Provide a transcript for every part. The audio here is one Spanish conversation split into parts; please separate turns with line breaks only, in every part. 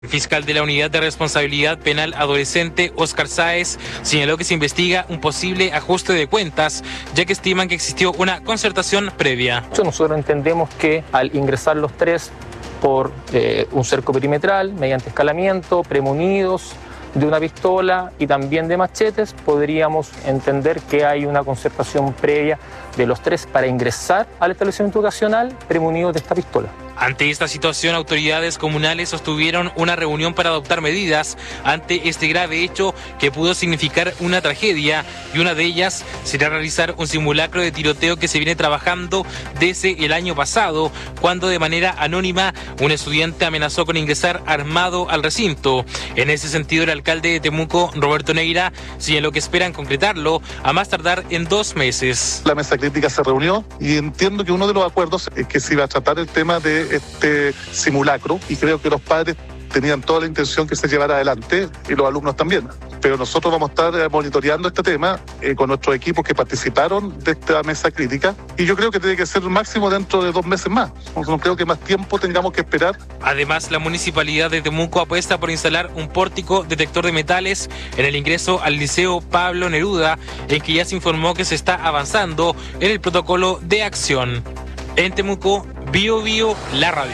El fiscal de la Unidad de Responsabilidad Penal Adolescente, Óscar Sáez, señaló que se investiga un posible ajuste de cuentas, ya que estiman que existió una concertación previa.
Nosotros entendemos que al ingresar los tres por un cerco perimetral, mediante escalamiento, premunidos de una pistola y también de machetes, podríamos entender que hay una concertación previa de los tres para ingresar al establecimiento educacional premunidos de esta pistola.
Ante esta situación, autoridades comunales sostuvieron una reunión para adoptar medidas ante este grave hecho que pudo significar una tragedia, y una de ellas será realizar un simulacro de tiroteo que se viene trabajando desde el año pasado, cuando de manera anónima un estudiante amenazó con ingresar armado al recinto. En ese sentido, el alcalde de Temuco, Roberto Neira, señaló que esperan concretarlo a más tardar en 2 meses.
La mesa crítica se reunió y entiendo que uno de los acuerdos es que se iba a tratar el tema de este simulacro, y creo que los padres tenían toda la intención que se llevara adelante y los alumnos también. Pero nosotros vamos a estar monitoreando este tema con nuestros equipos que participaron de esta mesa crítica, y yo creo que tiene que ser máximo dentro de 2 meses más. No creo que más tiempo tengamos que esperar.
Además, la Municipalidad de Temuco apuesta por instalar un pórtico detector de metales en el ingreso al Liceo Pablo Neruda, en que ya se informó que se está avanzando en el protocolo de acción. En Temuco, Bio Bio, la radio.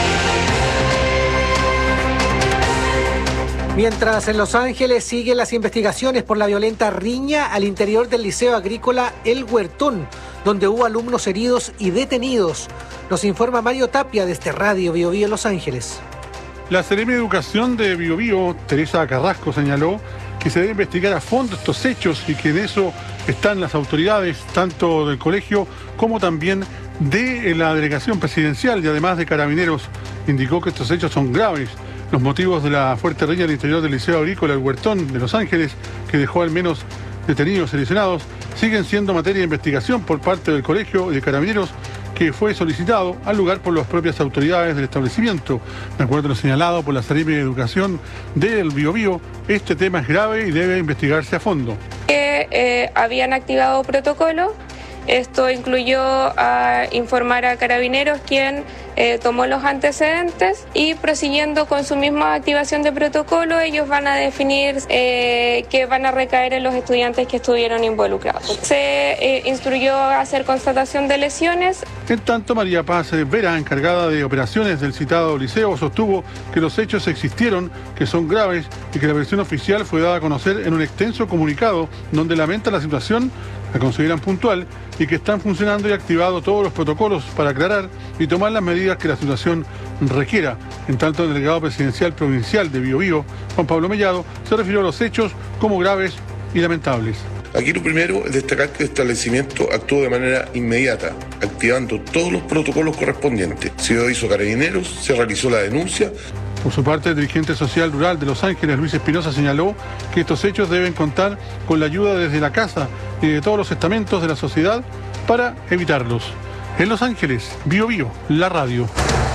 Mientras en Los Ángeles siguen las investigaciones por la violenta riña al interior del Liceo Agrícola El Huertón, donde hubo alumnos heridos y detenidos. Nos informa Mario Tapia desde Radio Bio Bio Los Ángeles.
La Seremi de Educación de Bio Bio, Teresa Carrasco, señaló que se debe investigar a fondo estos hechos y que en eso están las autoridades, tanto del colegio como también de la delegación presidencial y además de Carabineros. Indicó que estos hechos son graves. Los motivos de la fuerte riña al interior del Liceo Agrícola El Huertón de Los Ángeles, que dejó al menos detenidos y lesionados, siguen siendo materia de investigación por parte del colegio y de Carabineros, que fue solicitado al lugar por las propias autoridades del establecimiento. De acuerdo a lo señalado por la Seremi de Educación del Bio Bio, este tema es grave y debe investigarse a fondo.
Habían activado protocolo. Esto incluyó informar a Carabineros, quien tomó los antecedentes, y prosiguiendo con su misma activación de protocolo, ellos van a definir que van a recaer en los estudiantes que estuvieron involucrados. Se instruyó a hacer constatación de lesiones.
En tanto, María Paz Vera, encargada de operaciones del citado liceo, sostuvo que los hechos existieron, que son graves y que la versión oficial fue dada a conocer en un extenso comunicado donde lamenta la situación, la consideran puntual y que están funcionando y activados todos los protocolos para aclarar y tomar las medidas que la situación requiera. En tanto, el delegado presidencial provincial de Bio Bio, Juan Pablo Mellado, se refirió a los hechos como graves y lamentables.
Aquí lo primero es destacar que el establecimiento actuó de manera inmediata, activando todos los protocolos correspondientes. Se dio aviso a Carabineros, se realizó la denuncia.
Por su parte, el dirigente social rural de Los Ángeles, Luis Espinosa, señaló que estos hechos deben contar con la ayuda desde la casa y de todos los estamentos de la sociedad para evitarlos. En Los Ángeles, Bio Bio, la radio.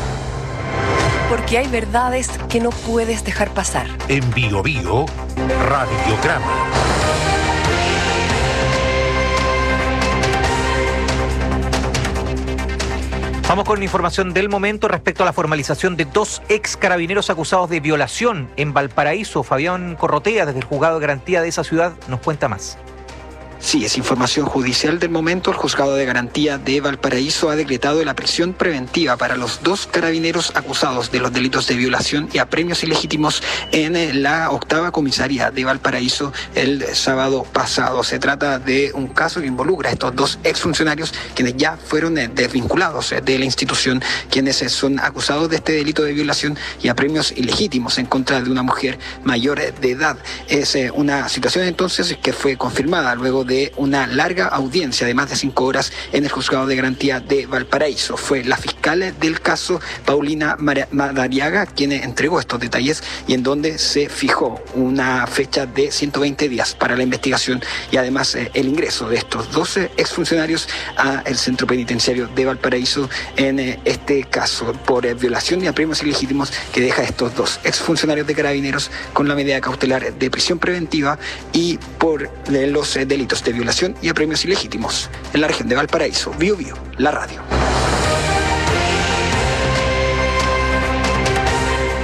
Porque hay verdades que no puedes dejar pasar.
En Bio Bio, Radiograma.
Vamos con información del momento respecto a la formalización de 2 ex carabineros acusados de violación en Valparaíso. Fabián Corrotea, desde el Juzgado de Garantía de esa ciudad, nos cuenta más.
Sí, es información judicial del momento. El Juzgado de Garantía de Valparaíso ha decretado la prisión preventiva para los 2 carabineros acusados de los delitos de violación y apremios ilegítimos en la 8ª comisaría de Valparaíso el sábado pasado. Se trata de un caso que involucra a estos 2 exfuncionarios, quienes ya fueron desvinculados de la institución, quienes son acusados de este delito de violación y apremios ilegítimos en contra de una mujer mayor de edad. Es una situación entonces que fue confirmada luego de una larga audiencia de más de 5 horas en el Juzgado de Garantía de Valparaíso. Fue la fiscal del caso, Paulina Madariaga, quien entregó estos detalles y en donde se fijó una fecha de 120 días para la investigación y además el ingreso de estos 12 exfuncionarios al centro penitenciario de Valparaíso en este caso por violación y apremios ilegítimos, que deja a estos 2 exfuncionarios de Carabineros con la medida cautelar de prisión preventiva y por los delitos de violación y apremios ilegítimos en la región de Valparaíso. Bio Bio, la radio.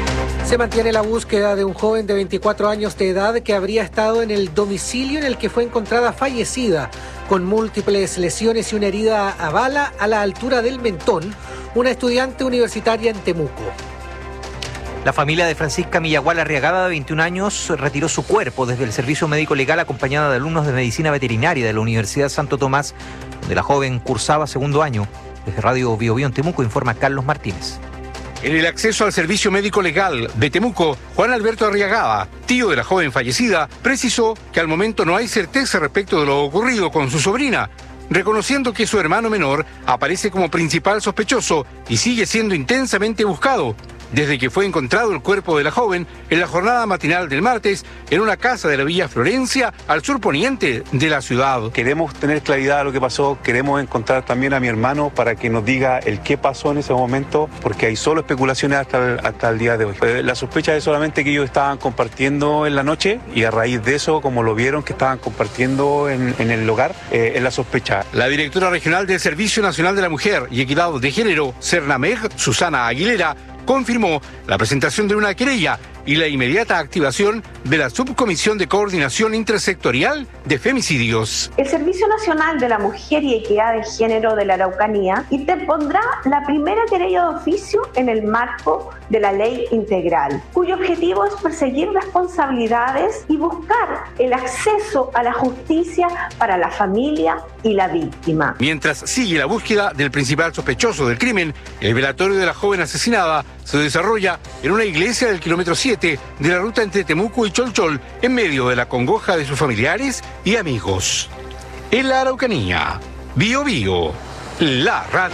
Se mantiene la búsqueda de un joven de 24 años de edad que habría estado en el domicilio en el que fue encontrada fallecida, con múltiples lesiones y una herida a bala a la altura del mentón, una estudiante universitaria en Temuco.
La familia de Francisca Millagual Arriagada, de 21 años, retiró su cuerpo desde el servicio médico legal acompañada de alumnos de medicina veterinaria de la Universidad Santo Tomás, donde la joven cursaba segundo año. Desde Radio Bio Bio en Temuco informa Carlos Martínez.
En el acceso al servicio médico legal de Temuco, Juan Alberto Arriagada, tío de la joven fallecida, precisó que al momento no hay certeza respecto de lo ocurrido con su sobrina, reconociendo que su hermano menor aparece como principal sospechoso y sigue siendo intensamente buscado desde que fue encontrado el cuerpo de la joven en la jornada matinal del martes en una casa de la Villa Florencia, al sur poniente de la ciudad.
Queremos tener claridad de lo que pasó, queremos encontrar también a mi hermano para que nos diga el qué pasó en ese momento, porque hay solo especulaciones hasta el día de hoy. La sospecha es solamente que ellos estaban compartiendo en la noche y a raíz de eso, como lo vieron que estaban compartiendo en el hogar, es la sospecha.
La directora regional del Servicio Nacional de la Mujer y Equidad de Género, Cernameg, Susana Aguilera, confirmó la presentación de una querella y la inmediata activación de la Subcomisión de Coordinación Intersectorial de Femicidios.
El Servicio Nacional de la Mujer y Equidad de Género de la Araucanía interpondrá la primera querella de oficio en el marco de la Ley Integral, cuyo objetivo es perseguir responsabilidades y buscar el acceso a la justicia para la familia y la víctima.
Mientras sigue la búsqueda del principal sospechoso del crimen, el velatorio de la joven asesinada se desarrolla en una iglesia del kilómetro 7 de la ruta entre Temuco y Cholchol, en medio de la congoja de sus familiares y amigos. En la Araucanía, Bio Bio, la radio.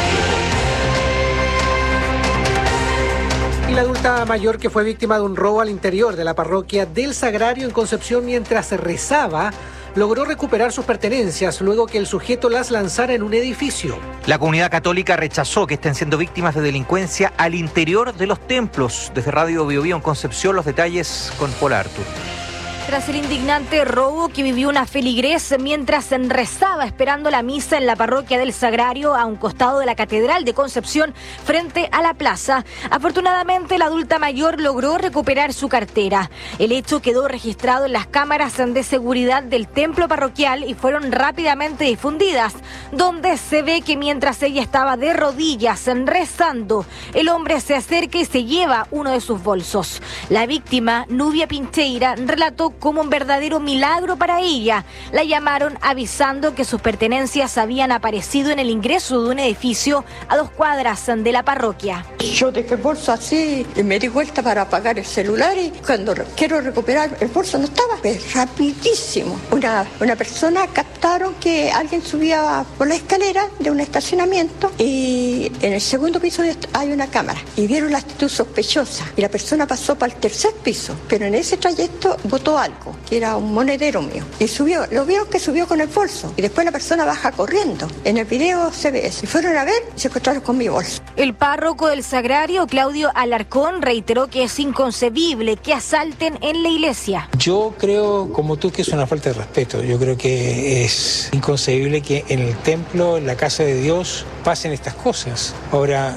Y la adulta mayor que fue víctima de un robo al interior de la parroquia del Sagrario en Concepción mientras rezaba, logró recuperar sus pertenencias luego que el sujeto las lanzara en un edificio.
La comunidad católica rechazó que estén siendo víctimas de delincuencia al interior de los templos. Desde Radio Bio Bio en Concepción, los detalles con Paula Artur.
Tras el indignante robo que vivió una feligres mientras rezaba esperando la misa en la parroquia del Sagrario a un costado de la Catedral de Concepción frente a la plaza, afortunadamente la adulta mayor logró recuperar su cartera. El hecho quedó registrado en las cámaras de seguridad del templo parroquial y fueron rápidamente difundidas, donde se ve que mientras ella estaba de rodillas rezando, el hombre se acerca y se lleva uno de sus bolsos. La víctima, Nubia Pincheira, relató como un verdadero milagro para ella. La llamaron avisando que sus pertenencias habían aparecido en el ingreso de un edificio a 2 cuadras de la parroquia.
Yo dejé el bolso así y me di vuelta para apagar el celular y cuando quiero recuperar el bolso no estaba. Pues rapidísimo. Una persona captaron que alguien subía por la escalera de un estacionamiento y en el segundo piso hay una cámara y vieron la actitud sospechosa y la persona pasó para el 3er piso, pero en ese trayecto botó algo, que era un monedero mío, y subió, lo vieron que subió con el bolso, y después la persona baja corriendo. En el video se ve eso, y fueron a ver y se encontraron con mi bolso.
El párroco del Sagrario, Claudio Alarcón, reiteró que es inconcebible que asalten en la iglesia.
Yo creo, como tú, que es una falta de respeto. Yo creo que es inconcebible que en el templo, en la casa de Dios, pasen estas cosas. Ahora,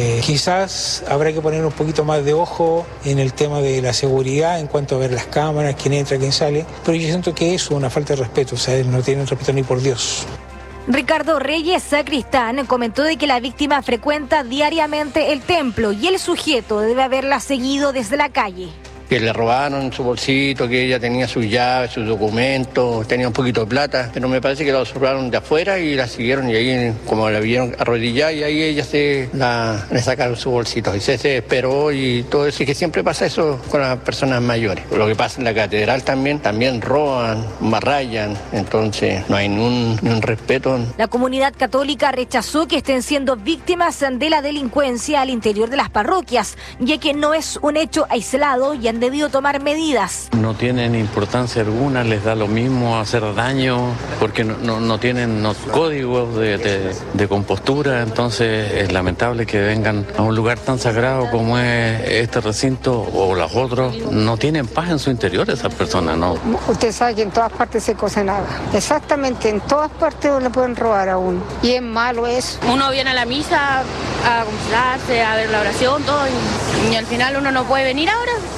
quizás habrá que poner un poquito más de ojo en el tema de la seguridad, en cuanto a ver las cámaras, quién entra, quién sale, pero yo siento que es una falta de respeto, o sea, no tienen respeto ni por Dios.
Ricardo Reyes, sacristán, comentó de que la víctima frecuenta diariamente el templo y el sujeto debe haberla seguido desde la calle.
Que le robaron su bolsito, que ella tenía sus llaves, sus documentos, tenía un poquito de plata, pero me parece que la observaron de afuera y la siguieron y ahí como la vieron arrodillada y ahí ella le sacaron su bolsito y se desesperó y todo eso, y que siempre pasa eso con las personas mayores. Lo que pasa en la catedral también roban, rayan, entonces no hay ni un respeto.
La comunidad católica rechazó que estén siendo víctimas de la delincuencia al interior de las parroquias, ya que no es un hecho aislado y han debido tomar medidas.
No tienen importancia alguna, les da lo mismo hacer daño, porque no tienen códigos de compostura, entonces es lamentable que vengan a un lugar tan sagrado como es este recinto o los otros. No tienen paz en su interior esas personas, ¿no?
Usted sabe que en todas partes se cose nada. Exactamente, en todas partes le pueden robar a uno. Y es malo eso.
Uno viene a la misa a confesarse, a ver la oración, todo, y al final uno no puede venir ahora.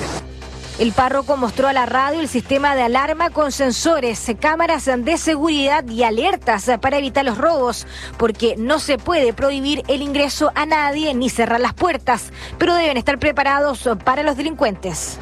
El párroco mostró a la radio el sistema de alarma con sensores, cámaras de seguridad y alertas para evitar los robos, porque no se puede prohibir el ingreso a nadie ni cerrar las puertas, pero deben estar preparados para los delincuentes.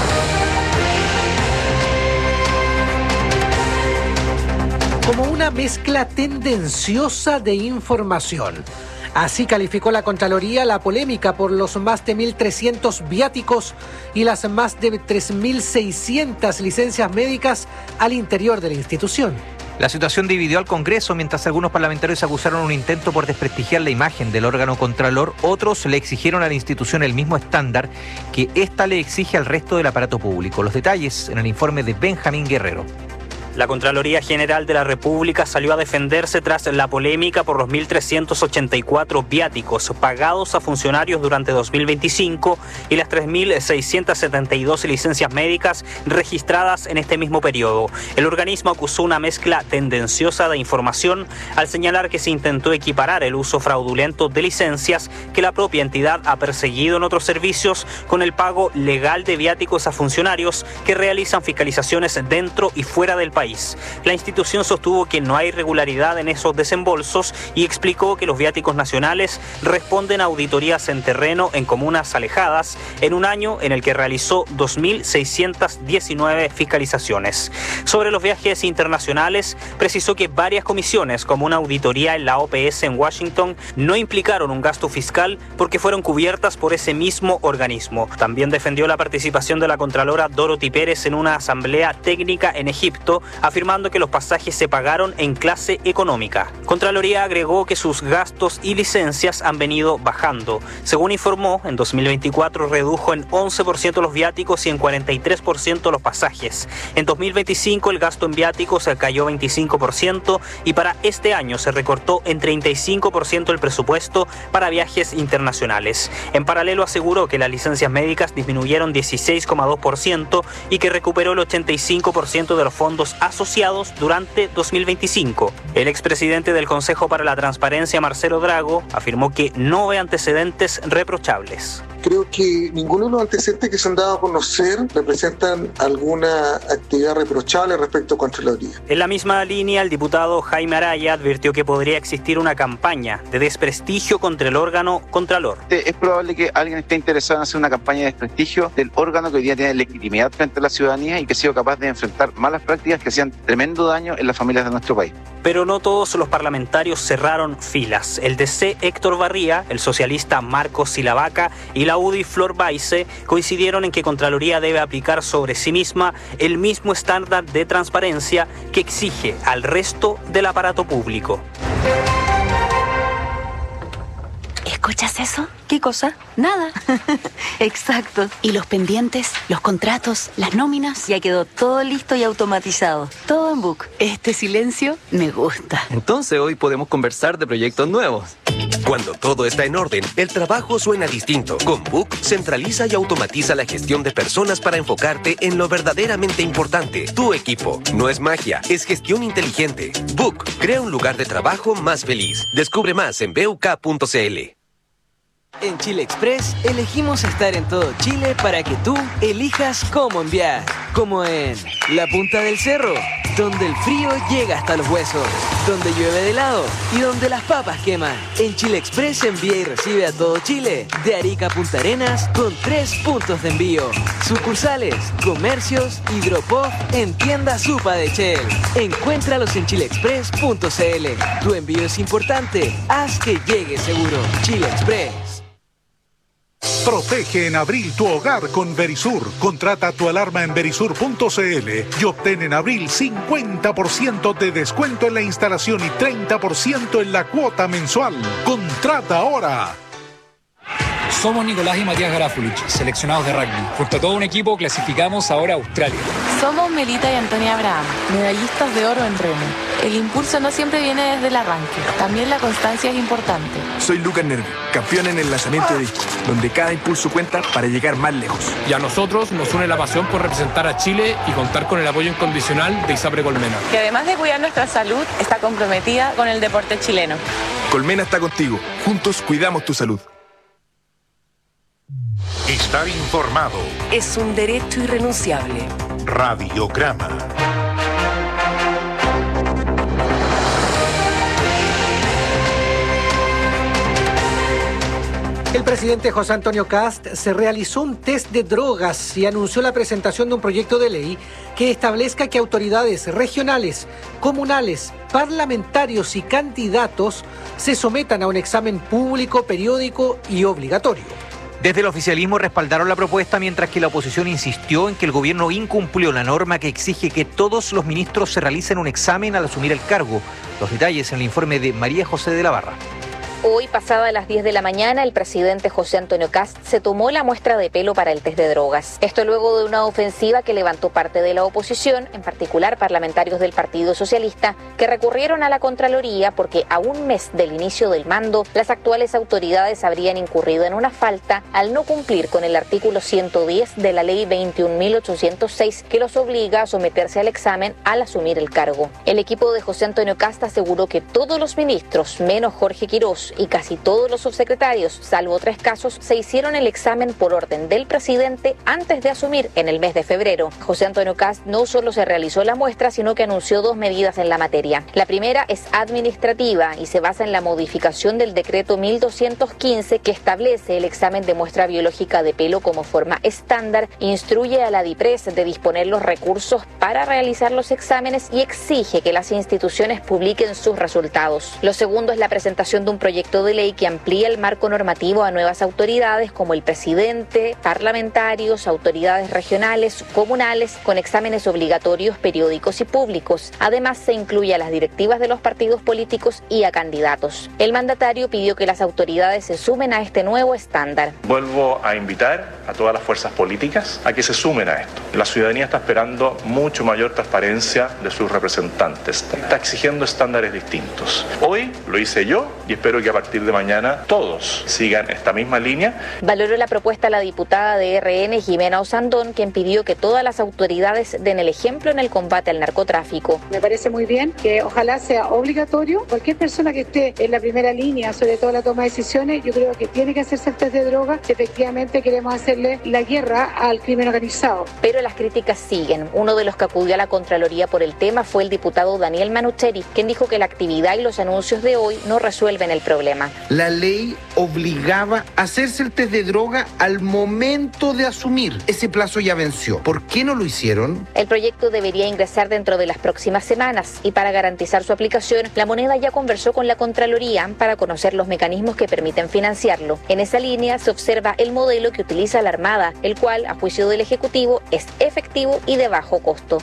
Como una mezcla tendenciosa de información. Así calificó la Contraloría la polémica por los más de 1.300 viáticos y las más de 3.600 licencias médicas al interior de la institución.
La situación dividió al Congreso, mientras algunos parlamentarios acusaron un intento por desprestigiar la imagen del órgano contralor, otros le exigieron a la institución el mismo estándar que ésta le exige al resto del aparato público. Los detalles en el informe de Benjamín Guerrero.
La Contraloría General de la República salió a defenderse tras la polémica por los 1.384 viáticos pagados a funcionarios durante 2025 y las 3.672 licencias médicas registradas en este mismo periodo. El organismo acusó una mezcla tendenciosa de información al señalar que se intentó equiparar el uso fraudulento de licencias que la propia entidad ha perseguido en otros servicios con el pago legal de viáticos a funcionarios que realizan fiscalizaciones dentro y fuera del país. La institución sostuvo que no hay regularidad en esos desembolsos y explicó que los viáticos nacionales responden a auditorías en terreno en comunas alejadas en un año en el que realizó 2.619 fiscalizaciones. Sobre los viajes internacionales, precisó que varias comisiones, como una auditoría en la OPS en Washington, no implicaron un gasto fiscal porque fueron cubiertas por ese mismo organismo. También defendió la participación de la Contralora Dorothy Pérez en una asamblea técnica en Egipto, afirmando que los pasajes se pagaron en clase económica. Contraloría agregó que sus gastos y licencias han venido bajando. Según informó, en 2024 redujo en 11% los viáticos y en 43% los pasajes. En 2025 el gasto en viáticos cayó 25% y para este año se recortó en 35% el presupuesto para viajes internacionales. En paralelo aseguró que las licencias médicas disminuyeron 16,2% y que recuperó el 85% de los fondos asociados durante 2025. El expresidente del Consejo para la Transparencia, Marcelo Drago, afirmó que no ve antecedentes reprochables.
Creo que ninguno de los antecedentes que se han dado a conocer representan alguna actividad reprochable respecto a Contraloría.
En la misma línea, el diputado Jaime Araya advirtió que podría existir una campaña de desprestigio contra el órgano Contralor.
Es probable que alguien esté interesado en hacer una campaña de desprestigio del órgano que hoy día tiene legitimidad frente a la ciudadanía y que ha sido capaz de enfrentar malas prácticas que hacían tremendo daño en las familias de nuestro país.
Pero no todos los parlamentarios cerraron filas. El DC Héctor Barría, el socialista Marcos Silavaca y la UDI Flor Baice coincidieron en que Contraloría debe aplicar sobre sí misma el mismo estándar de transparencia que exige al resto del aparato público.
¿Escuchas eso? ¿Qué cosa? Nada. Exacto. ¿Y los pendientes, los contratos, las nóminas? Ya quedó todo listo y automatizado. Todo en Book. Este silencio me gusta.
Entonces hoy podemos conversar de proyectos nuevos.
Cuando todo está en orden, el trabajo suena distinto. Con Book, centraliza y automatiza la gestión de personas para enfocarte en lo verdaderamente importante, tu equipo. No es magia, es gestión inteligente. Book, crea un lugar de trabajo más feliz. Descubre más en buk.cl.
En Chile Express elegimos estar en todo Chile para que tú elijas cómo enviar. Como en la punta del cerro, donde el frío llega hasta los huesos, donde llueve de helado y donde las papas queman. En Chile Express envía y recibe a todo Chile, de Arica a Punta Arenas, con 3 puntos de envío. Sucursales, comercios y drop-off en tienda Supa de Shell. Encuéntralos en chileexpress.cl. Tu envío es importante, haz que llegue seguro. Chile Express.
Protege en abril tu hogar con Verisur. Contrata tu alarma en verisur.cl y obtén en abril 50% de descuento en la instalación y 30% en la cuota mensual. Contrata ahora.
Somos Nicolás y Matías Garafulich, seleccionados de rugby. Junto a todo un equipo clasificamos ahora a Australia.
Somos Melita y Antonia Abraham, medallistas de oro en remo. El impulso no siempre viene desde el arranque, también la constancia es importante.
Soy Lucas Nervi, campeón en el lanzamiento de disco, donde cada impulso cuenta para llegar más lejos.
Y a nosotros nos une la pasión por representar a Chile y contar con el apoyo incondicional de ISAPRE Colmena.
Que además de cuidar nuestra salud, está comprometida con el deporte chileno.
Colmena está contigo, juntos cuidamos tu salud.
Estar informado
es un derecho irrenunciable.
Radiograma.
El presidente José Antonio Kast se realizó un test de drogas y anunció la presentación de un proyecto de ley que establezca que autoridades regionales, comunales, parlamentarios y candidatos se sometan a un examen público, periódico y obligatorio.
Desde el oficialismo respaldaron la propuesta, mientras que la oposición insistió en que el gobierno incumplió la norma que exige que todos los ministros se realicen un examen al asumir el cargo. Los detalles en el informe de María José de la Barra.
Hoy, pasada las 10 de la mañana, el presidente José Antonio Kast se tomó la muestra de pelo para el test de drogas. Esto luego de una ofensiva que levantó parte de la oposición, en particular parlamentarios del Partido Socialista, que recurrieron a la Contraloría porque a un mes del inicio del mando, las actuales autoridades habrían incurrido en una falta al no cumplir con el artículo 110 de la Ley 21.806, que los obliga a someterse al examen al asumir el cargo. El equipo de José Antonio Kast aseguró que todos los ministros, menos Jorge Quirós, y casi todos los subsecretarios, salvo 3 casos, se hicieron el examen por orden del presidente antes de asumir en el mes de febrero. José Antonio Kast no solo se realizó la muestra, sino que anunció 2 medidas en la materia. La primera es administrativa y se basa en la modificación del decreto 1215, que establece el examen de muestra biológica de pelo como forma estándar, instruye a la DIPRES de disponer los recursos para realizar los exámenes y exige que las instituciones publiquen sus resultados. Lo segundo es la presentación de un proyecto de ley que amplía el marco normativo a nuevas autoridades como el presidente, parlamentarios, autoridades regionales, comunales, con exámenes obligatorios, periódicos y públicos. Además, se incluye a las directivas de los partidos políticos y a candidatos. El mandatario pidió que las autoridades se sumen a este nuevo estándar.
Vuelvo a invitar a todas las fuerzas políticas a que se sumen a esto. La ciudadanía está esperando mucho mayor transparencia de sus representantes. Está exigiendo estándares distintos. Hoy lo hice yo y espero que a partir de mañana todos sigan esta misma línea.
Valoró la propuesta la diputada de RN, Jimena Osandón, quien pidió que todas las autoridades den el ejemplo en el combate al narcotráfico.
Me parece muy bien que ojalá sea obligatorio. Cualquier persona que esté en la primera línea, sobre todo la toma de decisiones, yo creo que tiene que hacerse el test de drogas si efectivamente queremos hacerle la guerra al crimen organizado.
Pero las críticas siguen. Uno de los que acudió a la Contraloría por el tema fue el diputado Daniel Manucheri, quien dijo que la actividad y los anuncios de hoy no resuelven el problema.
La ley obligaba a hacerse el test de droga al momento de asumir. Ese plazo ya venció. ¿Por qué no lo hicieron?
El proyecto debería ingresar dentro de las próximas semanas y para garantizar su aplicación, La Moneda ya conversó con la Contraloría para conocer los mecanismos que permiten financiarlo. En esa línea se observa el modelo que utiliza la Armada, el cual, a juicio del Ejecutivo, es efectivo y de bajo costo.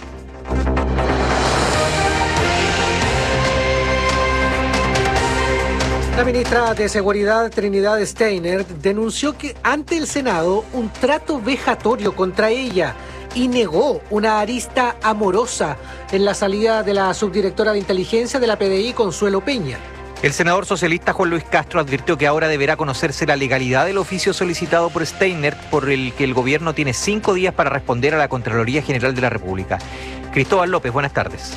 La ministra de Seguridad, Trinidad Steiner, denunció que ante el Senado un trato vejatorio contra ella y negó una arista amorosa en la salida de la subdirectora de inteligencia de la PDI, Consuelo Peña.
El senador socialista Juan Luis Castro advirtió que ahora deberá conocerse la legalidad del oficio solicitado por Steiner, por el que el gobierno tiene 5 días para responder a la Contraloría General de la República. Cristóbal López, buenas tardes.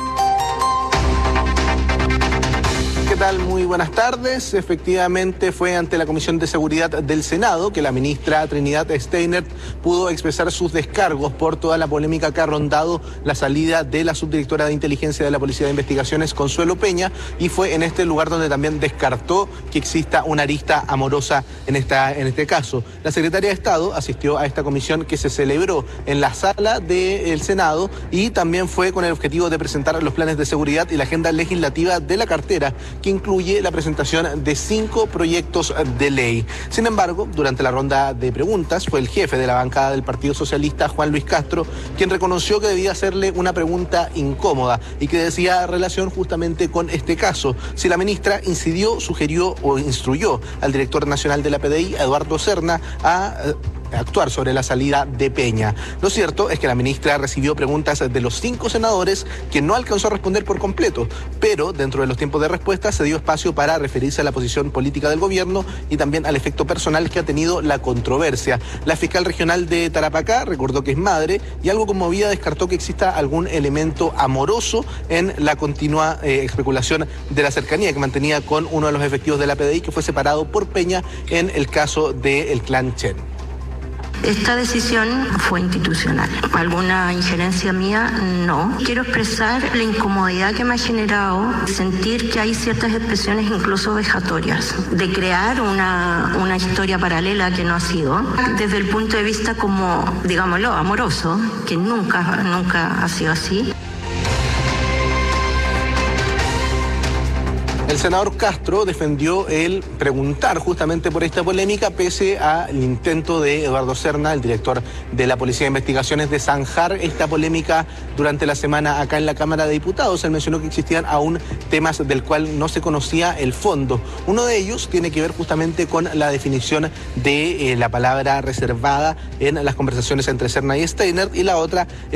¿Qué tal? Muy buenas tardes. Efectivamente fue ante la Comisión de Seguridad del Senado que la ministra Trinidad Steiner pudo expresar sus descargos por toda la polémica que ha rondado la salida de la subdirectora de inteligencia de la Policía de Investigaciones, Consuelo Peña, y fue en este lugar donde también descartó que exista una arista amorosa en este caso. La secretaria de Estado asistió a esta comisión que se celebró en la sala del Senado y también fue con el objetivo de presentar los planes de seguridad y la agenda legislativa de la cartera, que incluye la presentación de 5 proyectos de ley. Sin embargo, durante la ronda de preguntas, fue el jefe de la bancada del Partido Socialista, Juan Luis Castro, quien reconoció que debía hacerle una pregunta incómoda y que decía relación justamente con este caso. Si la ministra incidió, sugirió o instruyó al director nacional de la PDI, Eduardo Serna, a actuar sobre la salida de Peña. Lo cierto es que la ministra recibió preguntas de los 5 senadores que no alcanzó a responder por completo, pero dentro de los tiempos de respuesta se dio espacio para referirse a la posición política del gobierno y también al efecto personal que ha tenido la controversia. La fiscal regional de Tarapacá recordó que es madre y algo conmovida descartó que exista algún elemento amoroso en la continua especulación de la cercanía que mantenía con uno de los efectivos de la PDI que fue separado por Peña en el caso del clan Chen.
Esta decisión fue institucional. ¿Alguna injerencia mía? No. Quiero expresar la incomodidad que me ha generado sentir que hay ciertas expresiones incluso vejatorias, de crear una historia paralela que no ha sido, desde el punto de vista como, digámoslo, amoroso, que nunca ha sido así.
El senador Castro defendió el preguntar justamente por esta polémica, pese al intento de Eduardo Serna, el director de la Policía de Investigaciones, de zanjar esta polémica durante la semana acá en la Cámara de Diputados. Él mencionó que existían aún temas del cual no se conocía el fondo. Uno de ellos tiene que ver justamente con la definición de la palabra reservada en las conversaciones entre Serna y Steiner, y la otra